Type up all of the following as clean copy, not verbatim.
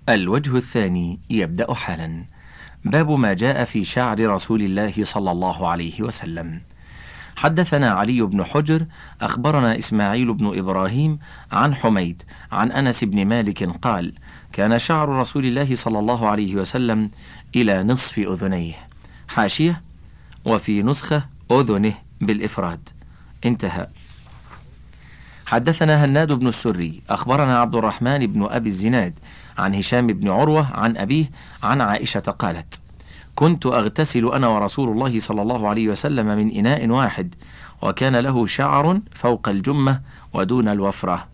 الوجه الثاني يبدأ حالا. باب ما جاء في شعر رسول الله صلى الله عليه وسلم. حدثنا علي بن حجر أخبرنا إسماعيل بن إبراهيم عن حميد عن أنس بن مالك قال: كان شعر رسول الله صلى الله عليه وسلم إلى نصف أذنيه. حاشية: وفي نسخة أذنه بالإفراد. انتهى. حدثنا هناد بن السري أخبرنا عبد الرحمن بن أبي الزناد عن هشام بن عروة عن أبيه عن عائشة قالت: كنت أغتسل أنا ورسول الله صلى الله عليه وسلم من إناء واحد، وكان له شعر فوق الجمة ودون الوفرة.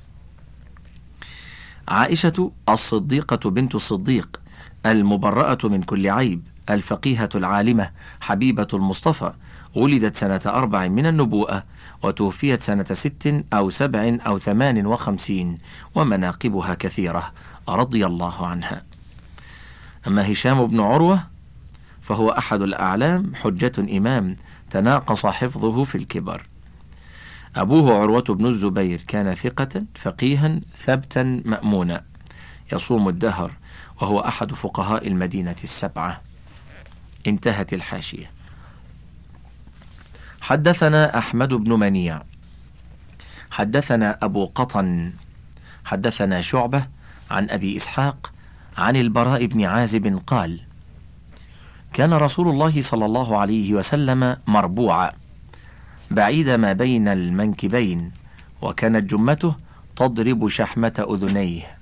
عائشة الصديقة بنت الصديق المبرأة من كل عيب، الفقيهة العالمة، حبيبة المصطفى، ولدت سنة 4 من النبوءة، وتوفيت سنة 6 أو 7 أو 58، ومناقبها كثيرة رضي الله عنها. أما هشام بن عروة فهو أحد الأعلام، حجة إمام، تناقص حفظه في الكبر. أبوه عروة بن الزبير كان ثقة فقيها ثبتا مأمونا، يصوم الدهر، وهو أحد فقهاء المدينة 7. انتهت الحاشية. حدثنا أحمد بن منيع حدثنا أبو قطن حدثنا شعبة عن أبي إسحاق عن البراء بن عازب قال: كان رسول الله صلى الله عليه وسلم مربوعا بعيد ما بين المنكبين، وكانت جمته تضرب شحمة أذنيه.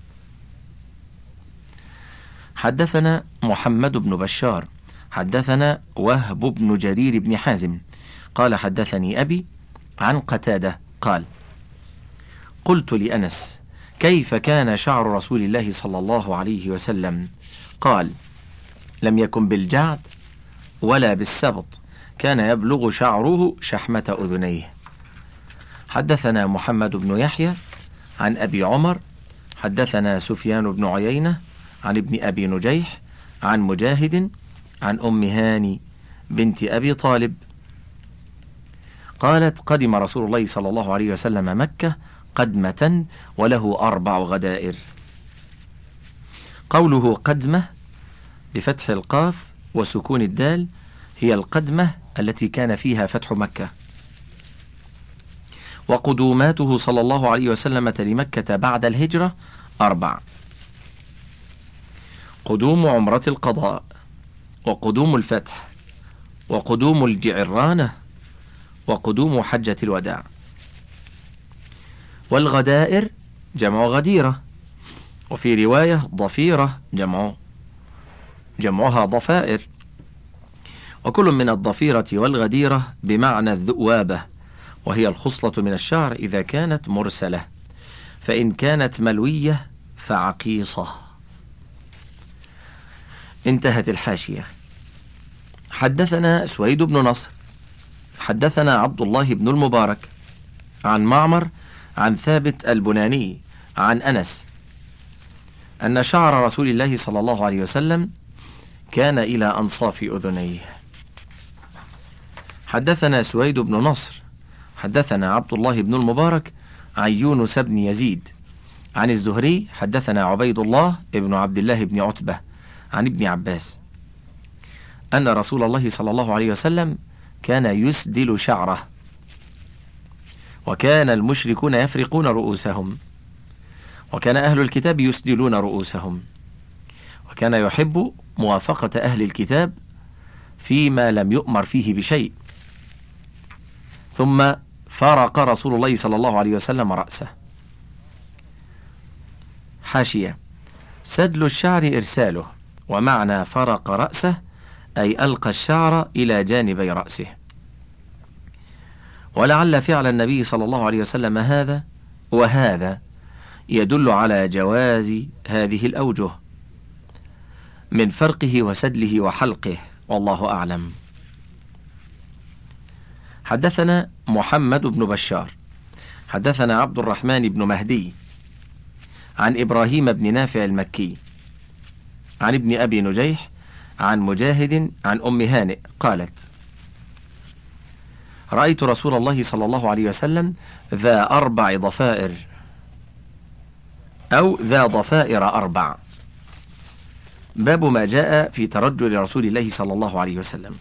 حدثنا محمد بن بشار حدثنا وهب بن جرير بن حازم قال: حدثني أبي عن قتادة قال: قلت لأنس: كيف كان شعر رسول الله صلى الله عليه وسلم؟ قال: لم يكن بالجعد ولا بالسبط، كان يبلغ شعره شحمة أذنيه. حدثنا محمد بن يحيى عن أبي عمر حدثنا سفيان بن عيينة عن ابن أبي نجيح عن مجاهد عن أم هاني بنت أبي طالب قالت: قدم رسول الله صلى الله عليه وسلم مكة قدمة وله 4 غدائر. قوله قدمة بفتح القاف وسكون الدال هي القدمة التي كان فيها فتح مكة. وقدوماته صلى الله عليه وسلم لمكة بعد الهجرة 4: قدوم عمرة القضاء، وقدوم الفتح، وقدوم الجعرانة، وقدوم حجة الوداع. والغدائر جمع غديرة، وفي رواية ضفيرة جمعها ضفائر، وكل من الضفيرة والغديرة بمعنى الذؤوابة، وهي الخصلة من الشعر إذا كانت مرسلة، فإن كانت ملوية فعقيصة. انتهت الحاشية. حدثنا سويد بن نصر حدثنا عبد الله بن المبارك عن معمر عن ثابت البناني عن أنس أن شعر رسول الله صلى الله عليه وسلم كان إلى أنصاف أذنيه. حدثنا سويد بن نصر حدثنا عبد الله بن المبارك عن يونس بن يزيد عن الزهري حدثنا عبيد الله بن عبد الله بن عتبة عن ابن عباس أن رسول الله صلى الله عليه وسلم كان يسدل شعره، وكان المشركون يفرقون رؤوسهم، وكان أهل الكتاب يسدلون رؤوسهم، وكان يحب موافقة أهل الكتاب فيما لم يؤمر فيه بشيء. ثم فرق رسول الله صلى الله عليه وسلم رأسه. حاشية: سدل الشعر إرساله، ومعنى فرق رأسه أي ألقى الشعر إلى جانبي رأسه. ولعل فعل النبي صلى الله عليه وسلم هذا وهذا يدل على جواز هذه الأوجه من فرقه وسدله وحلقه، والله أعلم. حدثنا محمد بن بشار حدثنا عبد الرحمن بن مهدي عن إبراهيم بن نافع المكي عن ابن أبي نجيح عن مجاهد عن أم هانئ قالت: رأيت رسول الله صلى الله عليه وسلم ذا 4 ضفائر أو ذا ضفائر 4. باب ما جاء في ترجل رسول الله صلى الله عليه وسلم.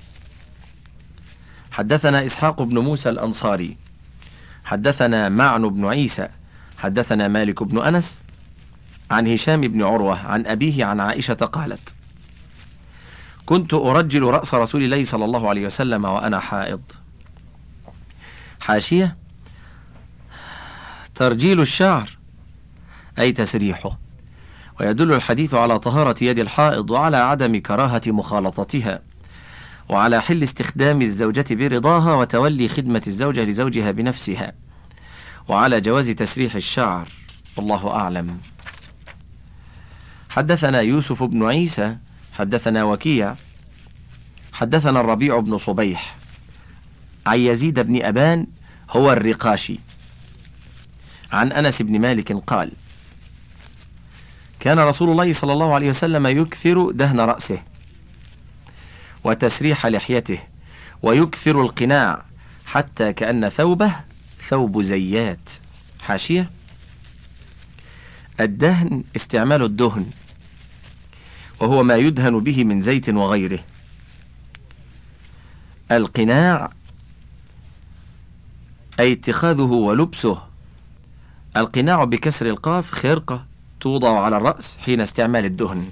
حدثنا إسحاق بن موسى الأنصاري حدثنا معن بن عيسى حدثنا مالك بن أنس عن هشام بن عروة عن أبيه عن عائشة قالت: كنت أرجل رأس رسول الله صلى الله عليه وسلم وأنا حائض. حاشية: ترجيل الشعر أي تسريحه، ويدل الحديث على طهارة يد الحائض وعلى عدم كراهة مخالطتها، وعلى حل استخدام الزوجة برضاها وتولي خدمة الزوجة لزوجها بنفسها، وعلى جواز تسريح الشعر، والله أعلم. حدثنا يوسف بن عيسى حدثنا وكيع حدثنا الربيع بن صبيح عن يزيد بن أبان هو الرقاشي عن أنس بن مالك قال: كان رسول الله صلى الله عليه وسلم يكثر دهن رأسه وتسريح لحيته ويكثر القناع حتى كأن ثوبه ثوب زيات. حاشية: الدهن استعمال الدهن، وهو ما يدهن به من زيت وغيره. القناع أي اتخاذه ولبسه. القناع بكسر القاف خرقة توضع على الرأس حين استعمال الدهن.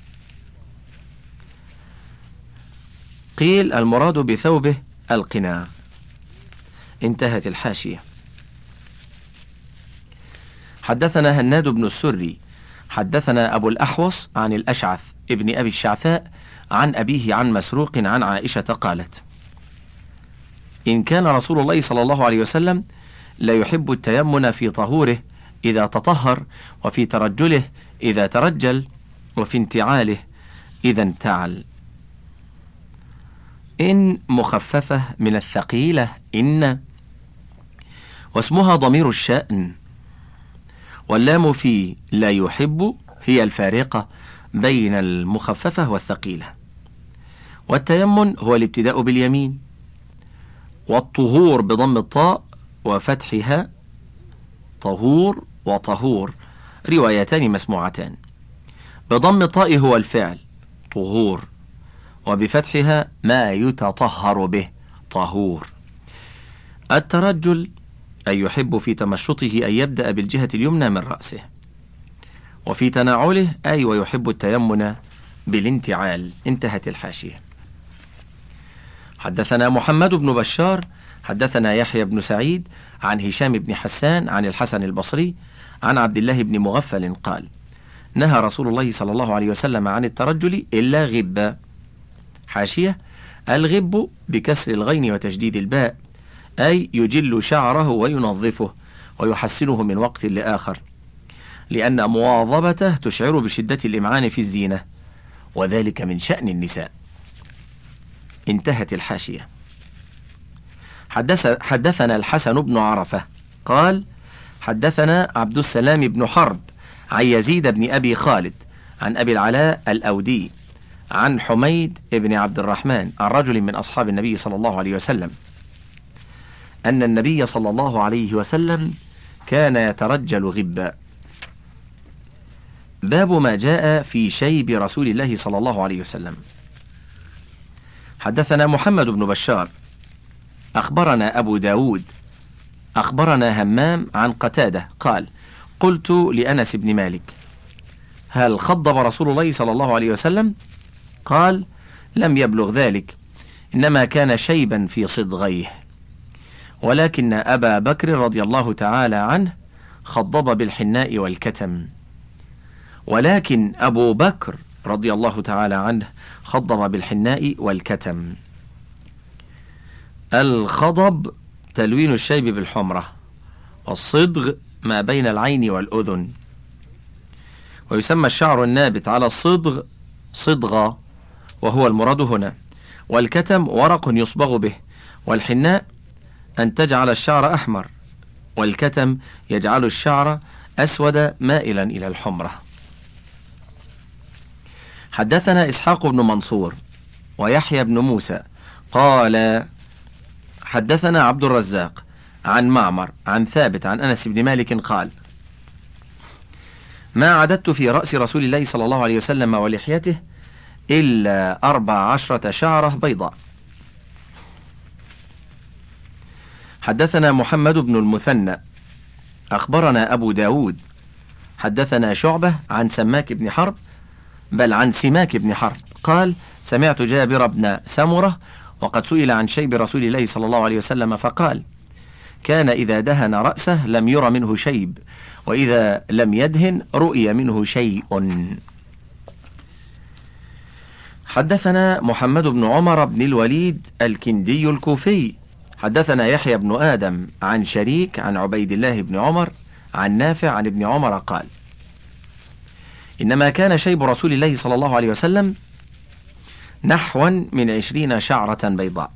قيل المراد بثوبه القناع. انتهت الحاشية. حدثنا هناد بن السري حدثنا أبو الأحوص عن الأشعث ابن أبي الشعثاء عن أبيه عن مسروق عن عائشة قالت: إن كان رسول الله صلى الله عليه وسلم لا يحب التيمن في طهوره إذا تطهر، وفي ترجله إذا ترجل، وفي انتعاله إذا انتعل. إن مخففة من الثقيلة إن، واسمها ضمير الشأن، واللام في لا يحب هي الفارقة بين المخففة والثقيلة. والتيمن هو الابتداء باليمين، والطهور بضم الطاء وفتحها طهور وطهور، روايتان مسموعتان. بضم الطاء هو الفعل طهور، وبفتحها ما يتطهر به طهور. الترجل أي يحب في تمشطه أن يبدأ بالجهة اليمنى من رأسه، وفي تناوله أي ويحب التيمن بالانتعال. انتهت الحاشية. حدثنا محمد بن بشار حدثنا يحيى بن سعيد عن هشام بن حسان عن الحسن البصري عن عبد الله بن مغفل قال: نهى رسول الله صلى الله عليه وسلم عن الترجل إلا غبا. حاشية: الغب بكسر الغين وتشديد الباء، أي يجل شعره وينظفه ويحسنه من وقت لآخر، لأن مواظبته تشعر بشدة الإمعان في الزينة، وذلك من شأن النساء. انتهت الحاشية. حدثنا الحسن بن عرفة قال: حدثنا عبد السلام بن حرب عن يزيد بن أبي خالد عن أبي العلاء الأودي عن حميد بن عبد الرحمن عن رجل من أصحاب النبي صلى الله عليه وسلم أن النبي صلى الله عليه وسلم كان يترجل غبا. باب ما جاء في شيب رسول الله صلى الله عليه وسلم. حدثنا محمد بن بشار أخبرنا أبو داود أخبرنا همام عن قتادة قال: قلت لأنس بن مالك: هل خضب رسول الله صلى الله عليه وسلم؟ قال: لم يبلغ ذلك، إنما كان شيبا في صدغيه، ولكن أبا بكر رضي الله تعالى عنه خضب بالحناء والكتم. ولكن أبو بكر رضي الله تعالى عنه خضب بالحناء والكتم. الخضب تلوين الشيب بالحمرة، والصدغ ما بين العين والأذن. ويسمى الشعر النابت على الصدغ صدغة، وهو المراد هنا. والكتم ورق يصبغ به، والحناء أن تجعل الشعر أحمر، والكتم يجعل الشعر أسود مائلا إلى الحمرة. حدثنا إسحاق بن منصور ويحيى بن موسى قال: حدثنا عبد الرزاق عن معمر عن ثابت عن أنس بن مالك قال: ما عددت في رأس رسول الله صلى الله عليه وسلم ولحيته إلا 14 شعرة بيضاء. حدثنا محمد بن المثنى أخبرنا أبو داود حدثنا شعبة عن سماك بن حرب عن سماك بن حرب قال: سمعت جابر بن سمرة وقد سئل عن شيب رسول الله صلى الله عليه وسلم فقال: كان إذا دهن رأسه لم ير منه شيب، وإذا لم يدهن رؤي منه شيء. حدثنا محمد بن عمر بن الوليد الكندي الكوفي حدثنا يحيى بن آدم عن شريك عن عبيد الله بن عمر عن نافع عن ابن عمر قال: إنما كان شيب رسول الله صلى الله عليه وسلم نحوا من 20 شعرة بيضاء.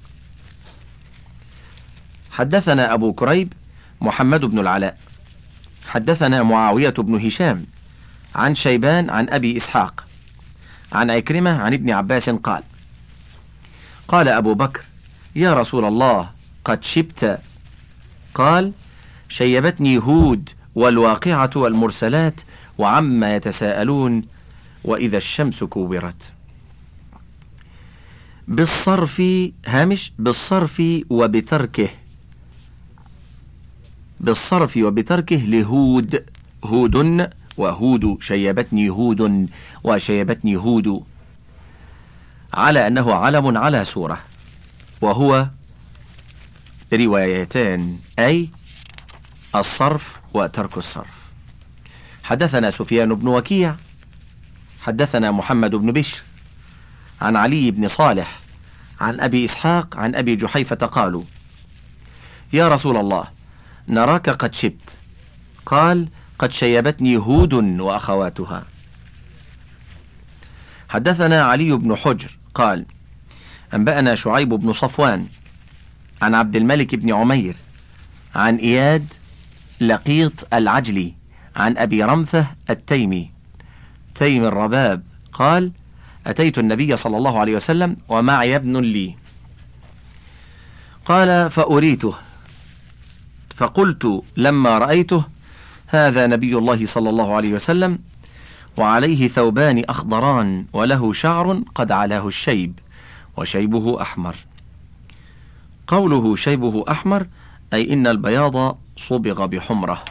حدثنا أبو كريب محمد بن العلاء حدثنا معاوية بن هشام عن شيبان عن أبي إسحاق عن عكرمة عن ابن عباس قال: قال أبو بكر: يا رسول الله قد شبت. قال: شيبتني هود والواقعة والمرسلات وعما يتساءلون وإذا الشمس كورت. بالصرف هامش بالصرف وبتركه، بالصرف وبتركه لهود، هود وهود، شيبتني هود وشيبتني هود، على أنه علم على سورة، وهو روايتان، أي الصرف وترك الصرف. حدثنا سفيان بن وكيع حدثنا محمد بن بشر عن علي بن صالح عن أبي إسحاق عن أبي جحيفة قالوا: يا رسول الله نراك قد شبت. قال: قد شيبتني هود وأخواتها. حدثنا علي بن حجر قال: أنبأنا شعيب بن صفوان عن عبد الملك بن عمير عن إياد لقيط العجلي عن أبي رمثة التيمي تيم الرباب قال: أتيت النبي صلى الله عليه وسلم ومعي ابن لي، قال: فأريته، فقلت لما رأيته: هذا نبي الله صلى الله عليه وسلم وعليه ثوبان أخضران وله شعر قد علاه الشيب وشيبه أحمر. قوله شيبه أحمر أي إن البياض صبغ بحمرة.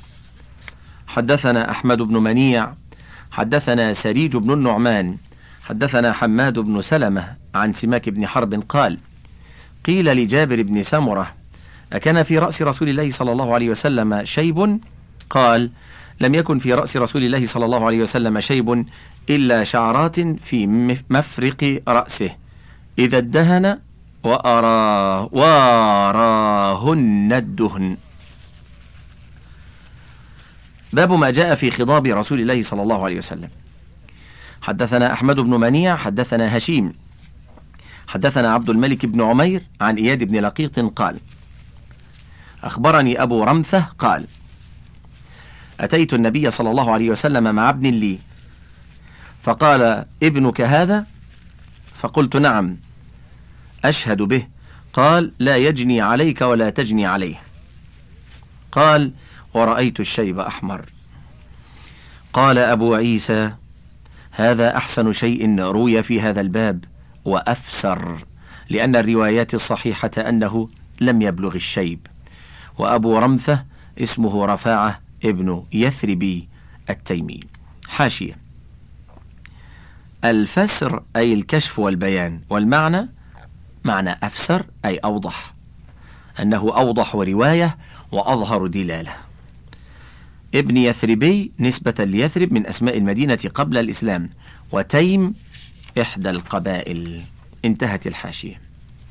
حدثنا أحمد بن منيع حدثنا سريج بن النعمان حدثنا حماد بن سلمة عن سماك بن حرب قال: قيل لجابر بن سمرة: أكان في رأس رسول الله صلى الله عليه وسلم شيب؟ قال: لم يكن في رأس رسول الله صلى الله عليه وسلم شيب إلا شعرات في مفرق رأسه إذا ادهن وأراهن الدهن. باب ما جاء في خضاب رسول الله صلى الله عليه وسلم. حدثنا أحمد بن منيع حدثنا هشيم حدثنا عبد الملك بن عمير عن إياد بن لقيط قال: أخبرني أبو رمثة قال: أتيت النبي صلى الله عليه وسلم مع ابن لي، فقال: ابنك هذا؟ فقلت: نعم، أشهد به. قال: لا يجني عليك ولا تجني عليه. قال: ورأيت الشيب أحمر. قال أبو عيسى: هذا أحسن شيء روي في هذا الباب وأفسر، لأن الروايات الصحيحة أنه لم يبلغ الشيب. وأبو رمثة اسمه رفاعة ابن يثربي التيمي. حاشية: الفسر أي الكشف والبيان، والمعنى معنى أفسر أي أوضح، أنه أوضح رواية وأظهر دلالة. ابن يثربي نسبة ليثرب من أسماء المدينة قبل الإسلام، وتيم إحدى القبائل. انتهت الحاشية.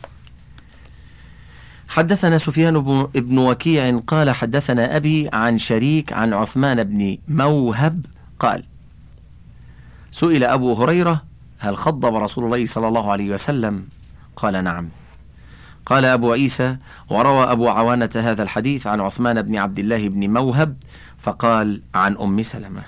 حدثنا سفيان بن وكيع قال: حدثنا أبي عن شريك عن عثمان بن موهب قال: سئل أبو هريرة: هل خضب رسول الله صلى الله عليه وسلم؟ قال: نعم. قال أبو عيسى: وروى أبو عوانة هذا الحديث عن عثمان بن عبد الله بن موهب فقال: عن أم سلمة.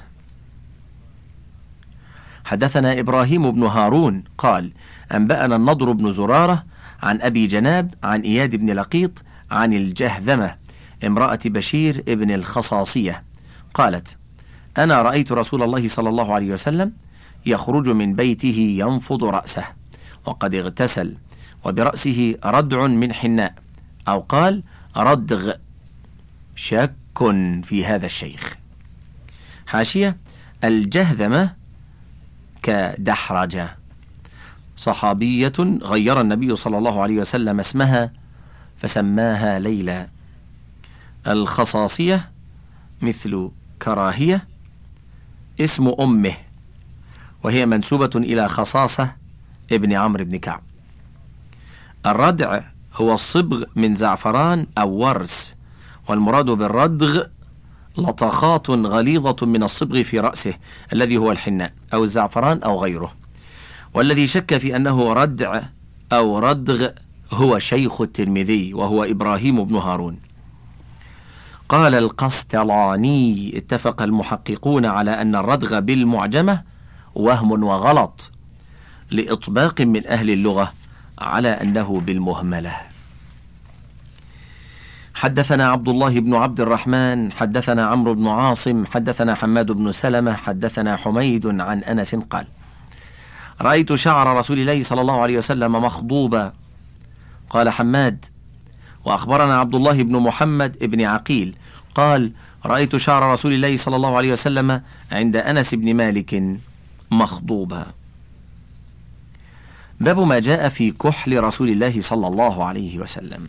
حدثنا إبراهيم بن هارون قال: أنبأنا النضر بن زرارة عن أبي جناب عن إياد بن لقيط عن الجهذمة امرأة بشير ابن الخصاصية قالت: أنا رأيت رسول الله صلى الله عليه وسلم يخرج من بيته ينفض رأسه وقد اغتسل وبرأسه ردع من حناء، أو قال ردغ. شك في هذا الشيخ. حاشية: الجهذمة كدحرجة، صحابية غير النبي صلى الله عليه وسلم اسمها فسماها ليلى. الخصاصية مثل كراهية اسم أمه، وهي منسوبة إلى خصاصة ابن عمرو بن كعب. الردع هو الصبغ من زعفران أو ورس، والمراد بالردغ لطخات غليظة من الصبغ في رأسه الذي هو الحناء أو الزعفران أو غيره. والذي شك في أنه ردع أو ردغ هو شيخ الترمذي وهو إبراهيم بن هارون. قال القسطلاني: اتفق المحققون على أن الردغ بالمعجمة وهم وغلط، لإطباق من أهل اللغة على أنه بالمهملة. حدثنا عبد الله بن عبد الرحمن حدثنا عمرو بن عاصم حدثنا حماد بن سلمة حدثنا حميد عن أنس قال: رأيت شعر رسول الله صلى الله عليه وسلم مخضوبا. قال حماد: وأخبرنا عبد الله بن محمد بن عقيل قال: رأيت شعر رسول الله صلى الله عليه وسلم عند أنس بن مالك مخضوبا. باب ما جاء في كحل رسول الله صلى الله عليه وسلم.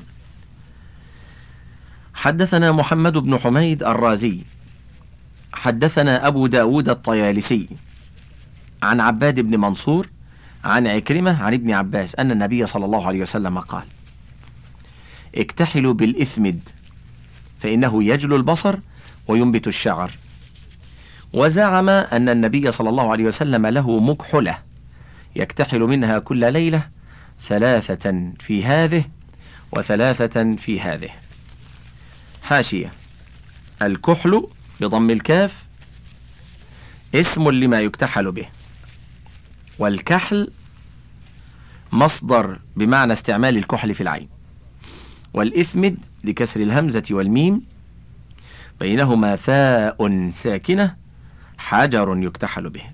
حدثنا محمد بن حميد الرازي حدثنا أبو داود الطيالسي عن عباد بن منصور عن عكرمة عن ابن عباس أن النبي صلى الله عليه وسلم قال: اكتحلوا بالإثمد فإنه يجلو البصر وينبت الشعر. وزعم أن النبي صلى الله عليه وسلم له مكحلة يكتحل منها كل ليلة 3 في هذه و3 في هذه. حاشية: الكحل بضم الكاف اسم لما يكتحل به، والكحل مصدر بمعنى استعمال الكحل في العين، والإثمد لكسر الهمزة والميم بينهما ثاء ساكنة حجر يكتحل به.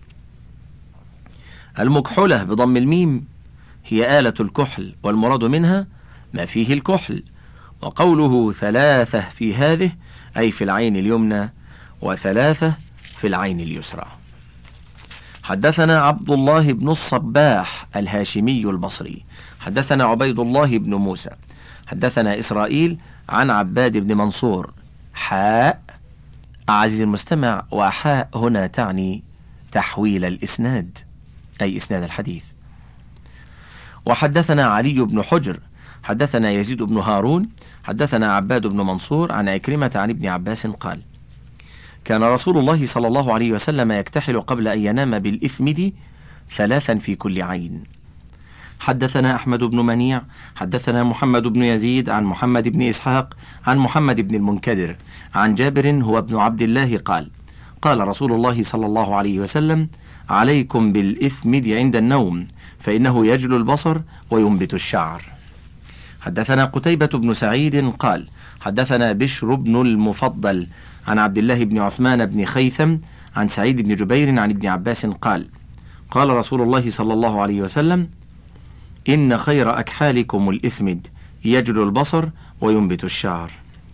المكحلة بضم الميم هي آلة الكحل، والمراد منها ما فيه الكحل. وقوله 3 في هذه أي في العين اليمنى و3 في العين اليسرى. حدثنا عبد الله بن الصباح الهاشمي البصري حدثنا عبيد الله بن موسى حدثنا إسرائيل عن عباد بن منصور. حاء عزيزي المستمع، وحاء هنا تعني تحويل الإسناد أي إسناد الحديث. وحدثنا علي بن حجر حدثنا يزيد بن هارون حدثنا عباد بن منصور عن عكرمة عن ابن عباس قال: كان رسول الله صلى الله عليه وسلم يكتحل قبل أن ينام بالإثمد 3 في كل عين. حدثنا أحمد بن منيع حدثنا محمد بن يزيد عن محمد بن إسحاق عن محمد بن المنكدر عن جابر هو ابن عبد الله قال: قال رسول الله صلى الله عليه وسلم: عليكم بالإثمد عند النوم فإنه يجلو البصر وينبت الشعر. حدثنا قتيبة بن سعيد قال: حدثنا بشر بن المفضل عن عبد الله بن عثمان بن خيثم عن سعيد بن جبير عن ابن عباس قال: قال رسول الله صلى الله عليه وسلم: إن خير أكحالكم الإثمد يجلو البصر وينبت الشعر.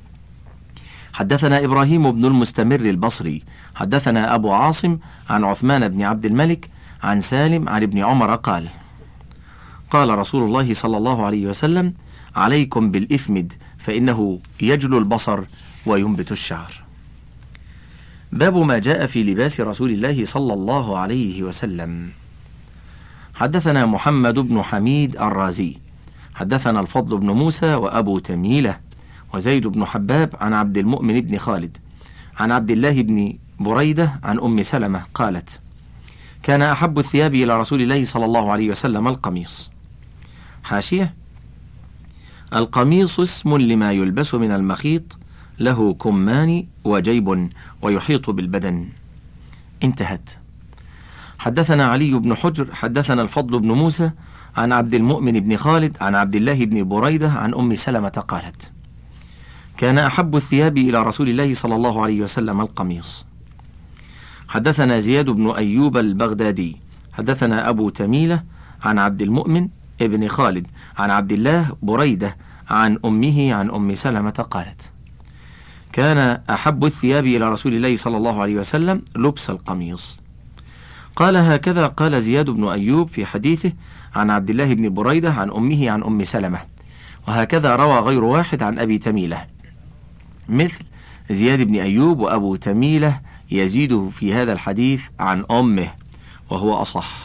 حدثنا إبراهيم بن المستمر البصري حدثنا أبو عاصم عن عثمان بن عبد الملك عن سالم عن ابن عمر قال: قال رسول الله صلى الله عليه وسلم: عليكم بالإثمد فإنه يجلو البصر وينبت الشعر. باب ما جاء في لباس رسول الله صلى الله عليه وسلم. حدثنا محمد بن حميد الرازي حدثنا الفضل بن موسى وأبو تميلة وزيد بن حباب عن عبد المؤمن بن خالد عن عبد الله بن بريدة عن أم سلمة قالت: كان أحب الثياب إلى رسول الله صلى الله عليه وسلم القميص. حاشية: القميص اسم لما يلبس من المخيط له كمان وجيب ويحيط بالبدن. انتهت. حدثنا علي بن حجر حدثنا الفضل بن موسى عن عبد المؤمن بن خالد عن عبد الله بن بريدة عن أم سلمة قالت: كان أحب الثياب إلى رسول الله صلى الله عليه وسلم القميص. حدثنا زياد بن أيوب البغدادي حدثنا أبو تميلة عن عبد المؤمن ابن خالد عن عبد الله بريدة عن أمه عن أم سلمة قالت: كان أحب الثياب إلى رسول الله صلى الله عليه وسلم لبس القميص. قال: هكذا قال زياد بن أيوب في حديثه عن عبد الله بن بريدة عن أمه عن أم سلمة، وهكذا روى غير واحد عن أبي تميلة مثل زياد بن أيوب، وأبو تميلة يزيد في هذا الحديث عن أمه وهو أصح.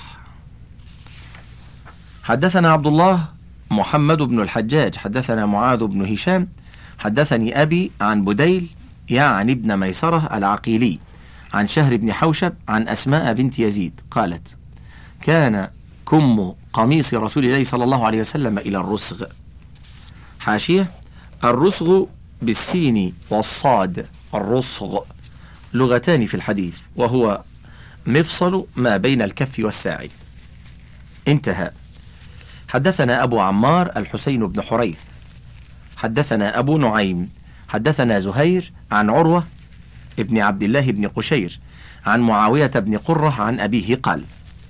حدثنا عبد الله محمد بن الحجاج حدثنا معاذ بن هشام حدثني أبي عن بديل يعني ابن ميسرة العقيلي عن شهر بن حوشب عن أسماء بنت يزيد قالت: كان كم قميص رسول الله صلى الله عليه وسلم إلى الرسغ. حاشية: الرسغ بالسين والصاد، الرسغ لغتان في الحديث، وهو مفصل ما بين الكف والساعد. انتهى. حدثنا أبو عمار الحسين بن حريث حدثنا أبو نعيم حدثنا زهير عن عروة ابن عبد الله بن قشير عن معاوية بن قرة عن أبيه قال: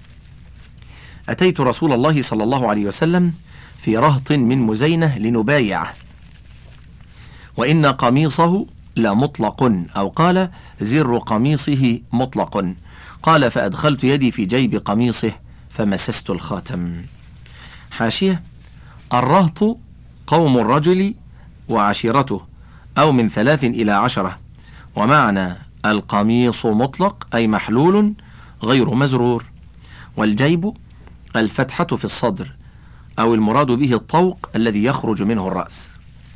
أتيت رسول الله صلى الله عليه وسلم في رهط من مزينة لنبايعه، وإن قميصه لمطلق، أو قال زر قميصه مطلق. قال: فأدخلت يدي في جيب قميصه فمسست الخاتم. حاشية: الرهط قوم الرجل وعشيرته، أو من 3 إلى 10، ومعنى القميص مطلق أي محلول غير مزرور، والجيب الفتحة في الصدر، أو المراد به الطوق الذي يخرج منه الرأس.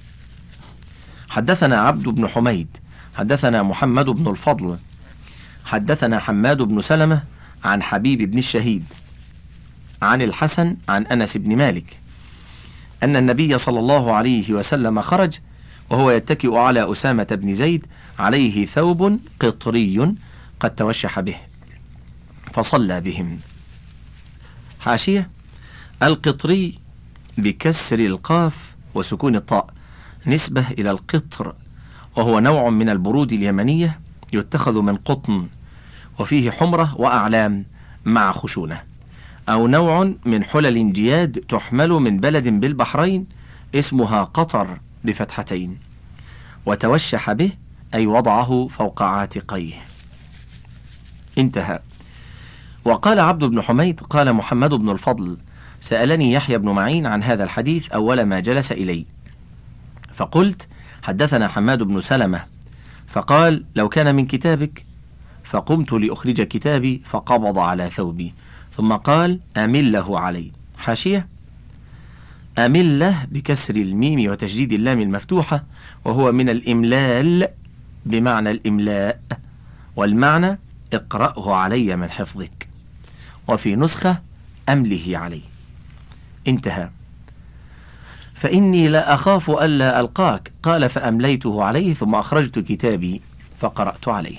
حدثنا عبد بن حميد حدثنا محمد بن الفضل حدثنا حماد بن سلمة عن حبيب بن الشهيد عن الحسن عن أنس بن مالك أن النبي صلى الله عليه وسلم خرج وهو يتكئ على أسامة بن زيد عليه ثوب قطري قد توشح به، فصلى بهم. حاشية: القطري بكسر القاف وسكون الطاء نسبة إلى القطر، وهو نوع من البرود اليمنية يتخذ من قطن، وفيه حمرة وأعلام مع خشونة، أو نوع من حلل جياد تحمل من بلد بالبحرين اسمها قطر بفتحتين. وتوشح به أي وضعه فوق عاتقيه. انتهى. وقال عبد بن حميد: قال محمد بن الفضل: سألني يحيى بن معين عن هذا الحديث أول ما جلس إلي، فقلت: حدثنا حماد بن سلمة، فقال: لو كان من كتابك. فقمت لأخرج كتابي فقبض على ثوبي، ثم قال: أمله علي. حاشية: أمله بكسر الميم وتشديد اللام المفتوحة، وهو من الإملال بمعنى الإملاء، والمعنى اقرأه علي من حفظك، وفي نسخة أمله علي. انتهى. فإني لا أخاف ألا ألقاك. قال: فأمليته عليه ثم أخرجت كتابي فقرأت عليه.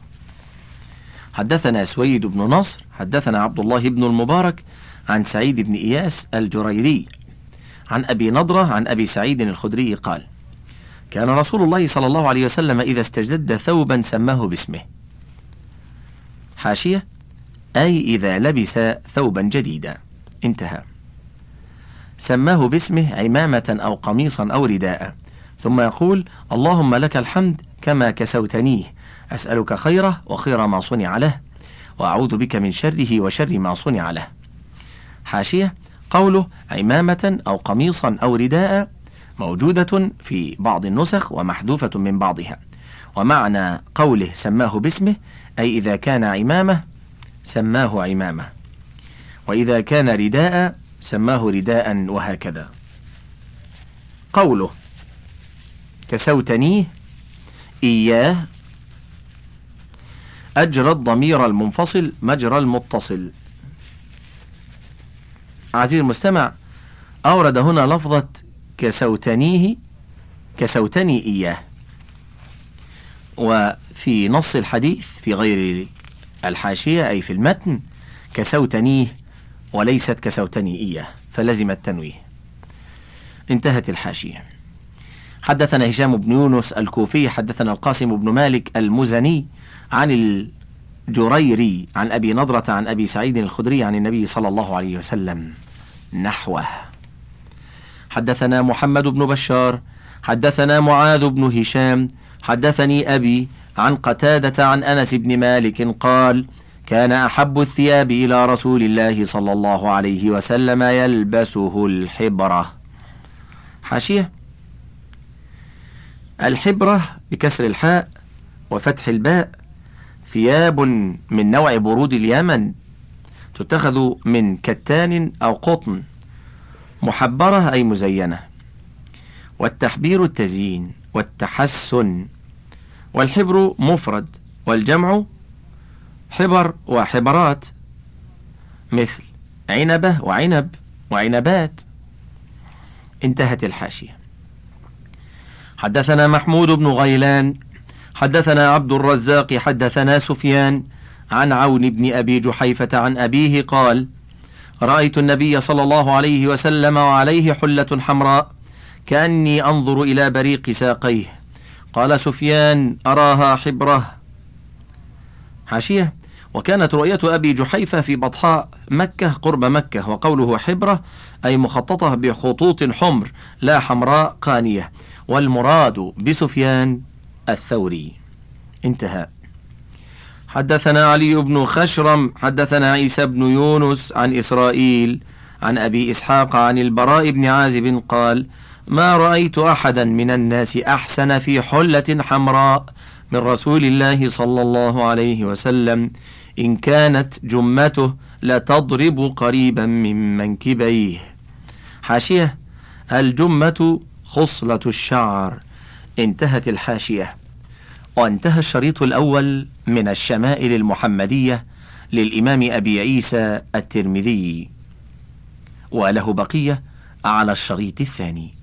حدثنا سويد بن نصر حدثنا عبد الله بن المبارك عن سعيد بن إياس الجريري عن أبي نضرة عن أبي سعيد الخدري قال: كان رسول الله صلى الله عليه وسلم إذا استجد ثوبا سماه باسمه. حاشية: أي إذا لبس ثوبا جديدا. انتهى. سماه باسمه عمامة أو قميصا أو رداء، ثم يقول: اللهم لك الحمد كما كسوتنيه، أسألك خيره وخير ما صنع له، وأعوذ بك من شره وشر ما صنع له. حاشية: قوله عمامة أو قميصا أو رداء موجودة في بعض النسخ ومحذوفة من بعضها، ومعنى قوله سماه باسمه أي إذا كان عمامة سماه عمامة، وإذا كان رداء سماه رداء، وهكذا. قوله كسوتنيه إياه أجرى الضمير المنفصل مجرى المتصل. عزيزي المستمع، أورد هنا لفظة كسوتنيه كسوتني إياه، وفي نص الحديث في غير الحاشية أي في المتن كسوتنيه وليست كسوتني إياه، فلزم التنويه. انتهت الحاشية. حدثنا هشام بن يونس الكوفي حدثنا القاسم بن مالك المزني عن جريري عن أبي نضرة عن أبي سعيد الخدري عن النبي صلى الله عليه وسلم نحوه. حدثنا محمد بن بشار حدثنا معاذ بن هشام حدثني أبي عن قتادة عن أنس بن مالك قال: كان أحب الثياب إلى رسول الله صلى الله عليه وسلم يلبسه الحبرة. حاشية: الحبرة بكسر الحاء وفتح الباء ثياب من نوع برود اليمن تتخذ من كتان أو قطن، محبرة أي مزينة، والتحبير التزيين والتحسن، والحبر مفرد والجمع حبر وحبرات، مثل عنبة وعنب وعنبات. انتهت الحاشية. حدثنا محمود بن غيلان حدثنا عبد الرزاق حدثنا سفيان عن عون بن أبي جحيفة عن أبيه قال: رأيت النبي صلى الله عليه وسلم وعليه حلة حمراء كأني أنظر إلى بريق ساقيه. قال سفيان: أراها حبرة. حاشية: وكانت رؤية أبي جحيفة في بطحاء مكة قرب مكة، وقوله حبرة أي مخططة بخطوط حمر لا حمراء قانية، والمراد بسفيان الثوري. انتهى. حدثنا علي بن خشرم حدثنا عيسى بن يونس عن إسرائيل عن أبي إسحاق عن البراء بن عازب قال: ما رأيت أحدا من الناس أحسن في حلة حمراء من رسول الله صلى الله عليه وسلم، إن كانت جمته لتضرب قريبا من منكبيه. حاشية: الجمة خصلة الشعر. انتهت الحاشية. وانتهى الشريط الأول من الشمائل المحمدية للإمام أبي عيسى الترمذي، وله بقية على الشريط الثاني.